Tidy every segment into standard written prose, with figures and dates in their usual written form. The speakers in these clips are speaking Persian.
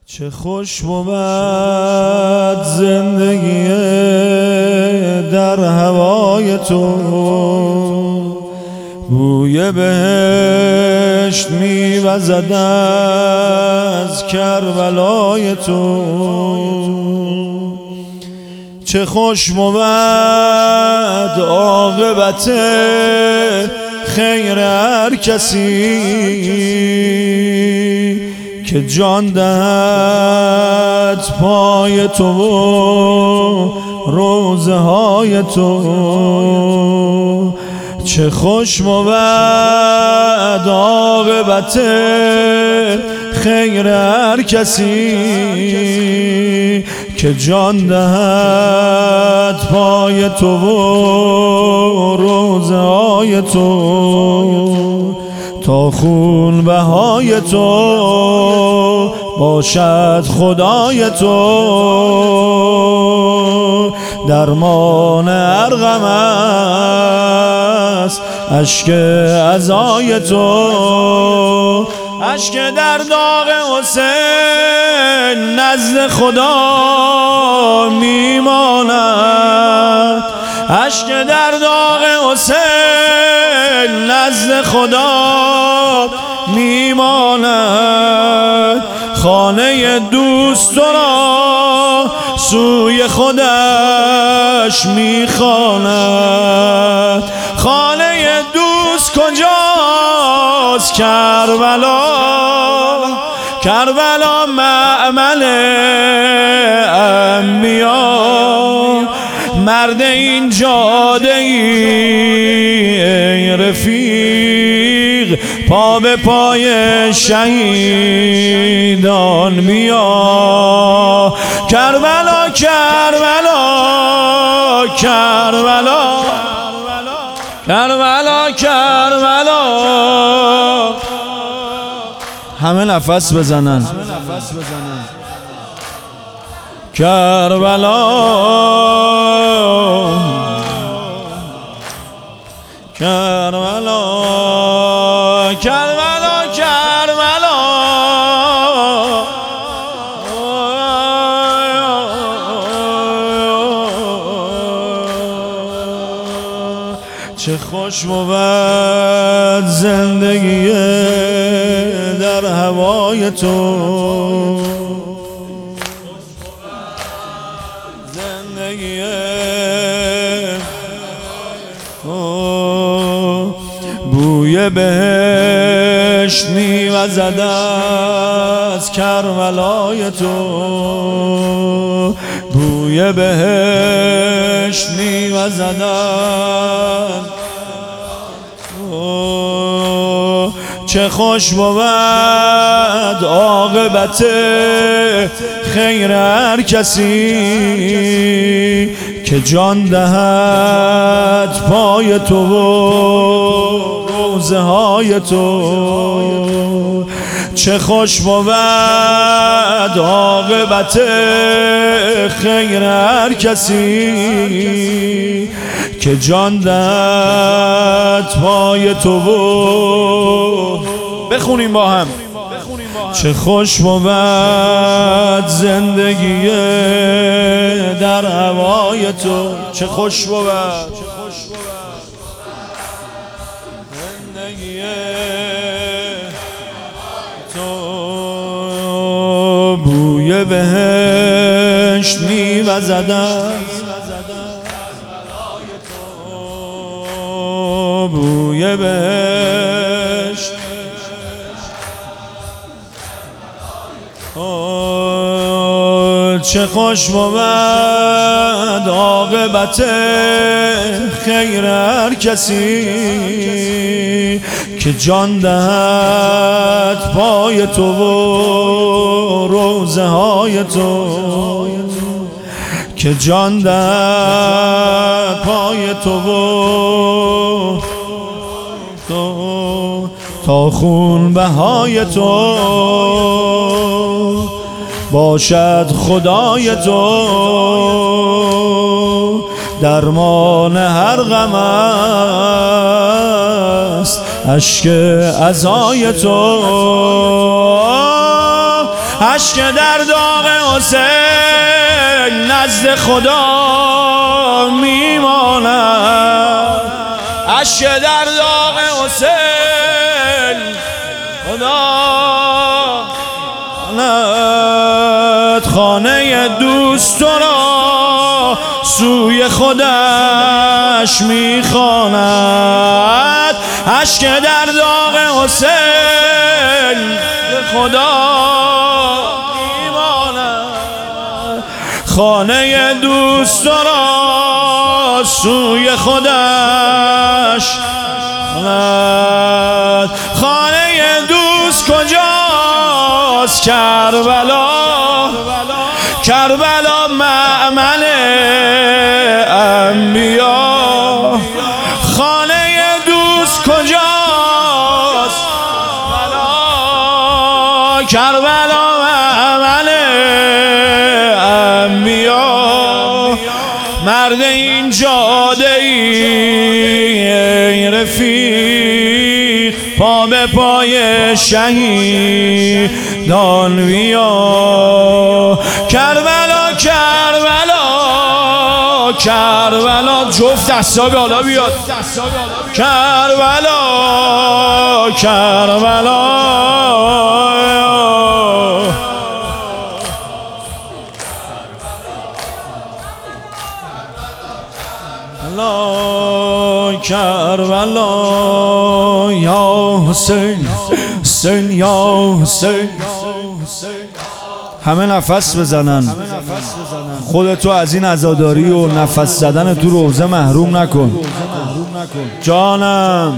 چه خوش بود زندگی در هوای تو، بوی بهشت میوزد از کربلای تو. چه خوش بود عاقبت خیر هر کسی که جان دهد پای تو و روزه های تو. چه خوش بود عاقبت خیر هر کسی که جان دهد پای تو و روزه های تو. تا خون بهای تو باشد خدای تو، درمان هر غم است اشک عزای تو. اشک در داغ حسین نزد خدا میماند، اشک در داغ حسین نزد خدا میماند. خانه دوست را سوی خودش میخواند. خانه دوست کجاست؟ کربلا، کربلا معمل انبیا. مرد این جاده ای رفیق، پا به پای شهیدان میا. کربلا کربلا کربلا کربلا کربلا. همه نفس بزنن. کربلا کربلا کربلا کربلا. چه خوش بود زندگی در هوای تو، زندگی بوی بهشت میوزد از کربلای تو، بوی بهشت میوزد از. چه خوش بود عاقبت خیر هر کسی که جان دهد پای تو و روزه های تو. چه خوش بود عاقبت خیر هر کسی که جان دهد پای تو و. بخونیم با هم. چه خوش بود زندگی در هوای تو، چه خوش بود زندگی تو. بوی بهشت میوزد از، بوی بهشت. چه خوش بود عاقبت خیر هر کسی که جان دهد پای تو و روزه های تو، که جان دهد پای تو و تو. تا خون بهای تو باشد خدای تو، درمان هر غم است اشک عزای تو. اشک در داغ حسین نزد خدا میماند، اشک در داغ حسین خدا خانه دوست را سوی خودش میخواند، اشک در داغ حسین خدا میماند، خانه دوست را سوی خودش خواند. خانه دوست کجاست؟ کربلا، کربلا مأمن انبیا. خانه دوست کجاست؟ کربلا مأمن انبیا. مرد این جاده ای رفیق، پا به پای شهیدان بیا. کربلا کربلا کربلا، جفت دستا بالا بیاد. کربلا کربلا کربلا یا حسین، حسین یا حسین. همه نفس بزنن. خودتو از این عزاداری و نفس زدن تو روزه محروم نکن. جانم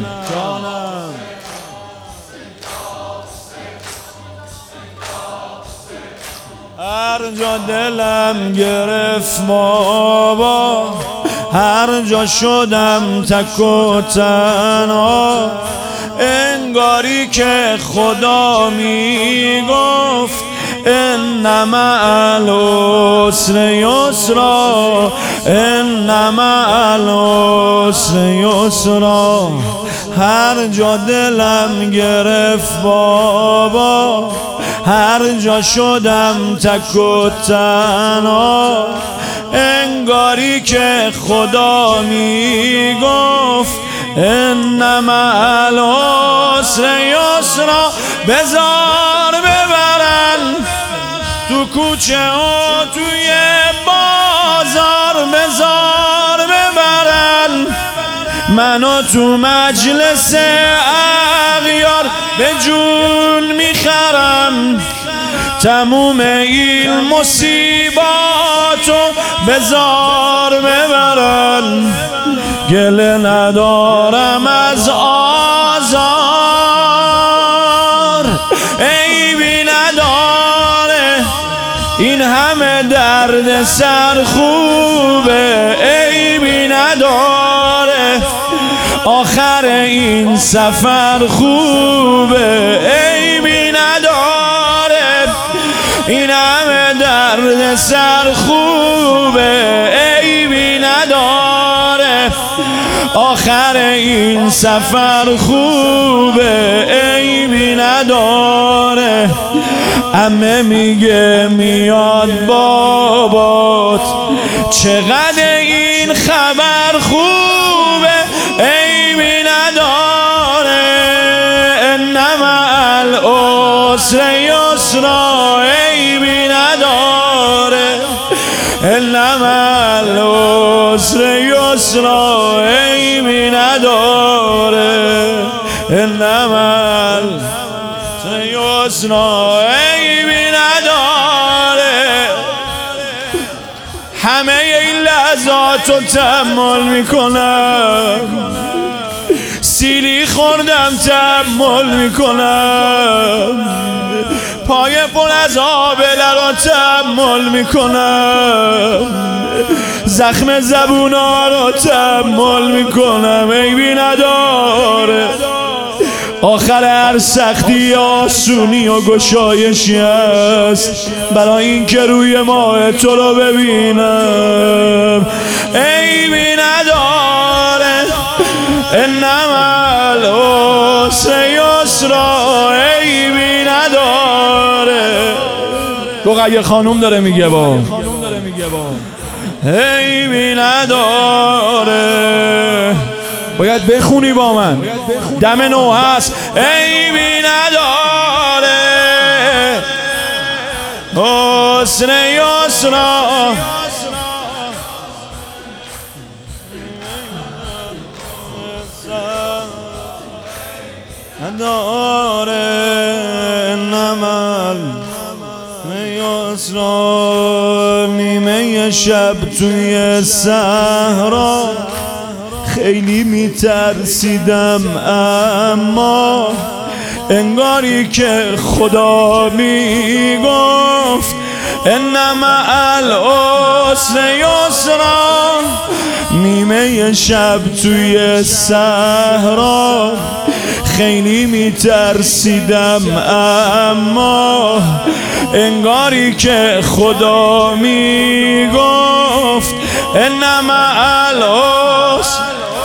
هر جا دلم گرفت بابا، هر جا شدم تک و تنها، انگاری که خدا میگفت ان مع العسر یسرا، ان مع العسر یسرا. هر جا دلم گرفت بابا، هر جا شدم تک و تنها، انگاری که خدا میگفت ان مع العسر یسرا. بذار ببرن تو کوچه و توی بازار، بذار ببرن منو تو مجلس اغیار، به جون میخرم تموم این مصیباتو. بذار ببرن گله ندارم از آزار، عیبی نداره این همه درد سر خوبه، عیبی نداره آخر این سفر خوبه، عیبی نداره این همه درد سر خوبه، عیبی نداره آخر این سفر خوبه، عیبی نداره. عمه میگه میاد بابات، چقدر این خبر خوبه، عیبی نداره ان مع العسر یسرا، عیبی نداره ان مع العسر یسرا، عیبی نداره ان مع العسر یسرا، عیبی نداره. همه این لحظات رو تحمل میکنم، سیلی خوردم تحمل میکنم، پای پر از آبله رو تحمل میکنم، زخم زبونا رو تحمل میکنم، عیبی نداره آخر هر سختی آسونی و گشایشی است برای این که روی ماه تو رو ببینم، عیبی نداره ان مع العسر یسرا، عیبی نداره رقیه خانوم داره میگه با عیبی نداره. باید بخونی با من، دم نو هست. عیبی نداره حسن یسرا، نداره نمل یسرا. نیمه شب توی صحرا خیلی میترسیدم، اما انگاری که خدا میگفت انما العسر یسرا. نیمه شب توی صحرا خیلی میترسیدم، اما انگاری که خدا میگفت انما العسر.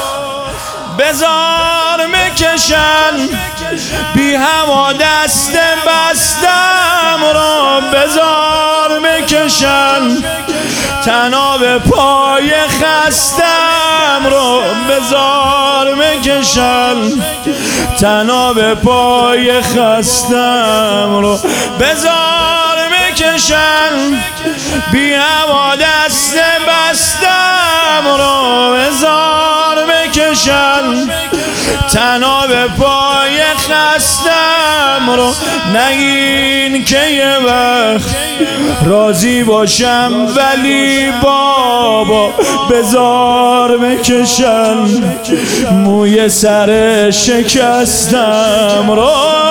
بزار مکشن بی هوا دست بستم را، بزار مکشن تناب پای خستم رو، بزار مکشن تناب پای خستم رو، بزار مکشن بی هوا دست بستم رو، بزار مکشن تناب پای خستم رو. نگین که یه وقت راضی باشم، ولی بابا بزار مکشن موی سر شکستم رو.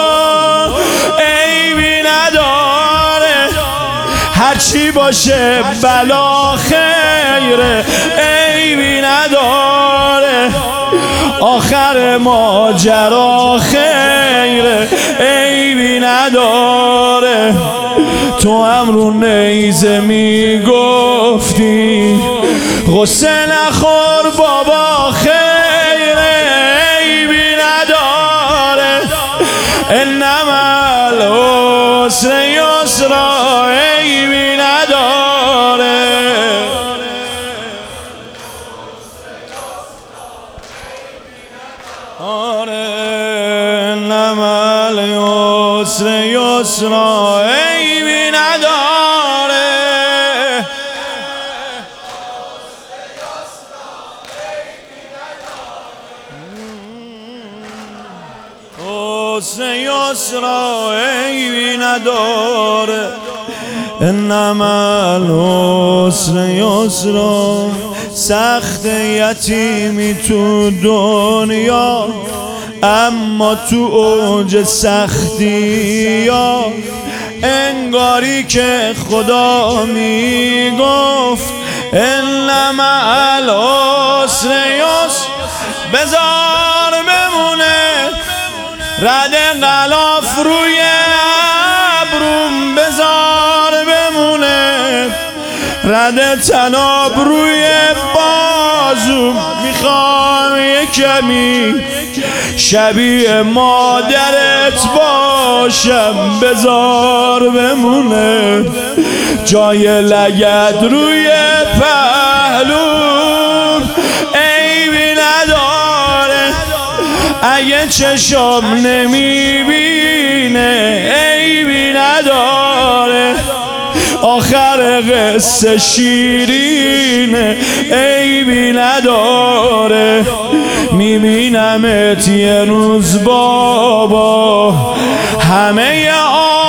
عیبی نداره هرچی باشه بلا خیره، عیبی نداره آخر ماجرا خیره، عیبی نداره. تو هم رو نیزه میگفتی غصه نخور بابا خیره، عیبی نداره انما العسر یسرا، عیبی نداره. انما العسر یسرا، عیبی نداره. حسن یسرا عیبی نداره. انما العسر یسرا. سخت یتیمی تو دنیا، اما تو اوج سختی یا انگاری که خدا میگفت انما العسر یسر. بزار بمونه رد غلاف روی ابروم، بزار بمونه رد تناب روی بازوم. میخوام یه کمی شبیه مادرت باشم، بزار بمونه جای لگد روی پهلوم. عیبی نداره اگه چشم نمیبینه، عیبی نداره آخر قصه شیرینه، عیبی نداره. میبینمت یه روز بابا همه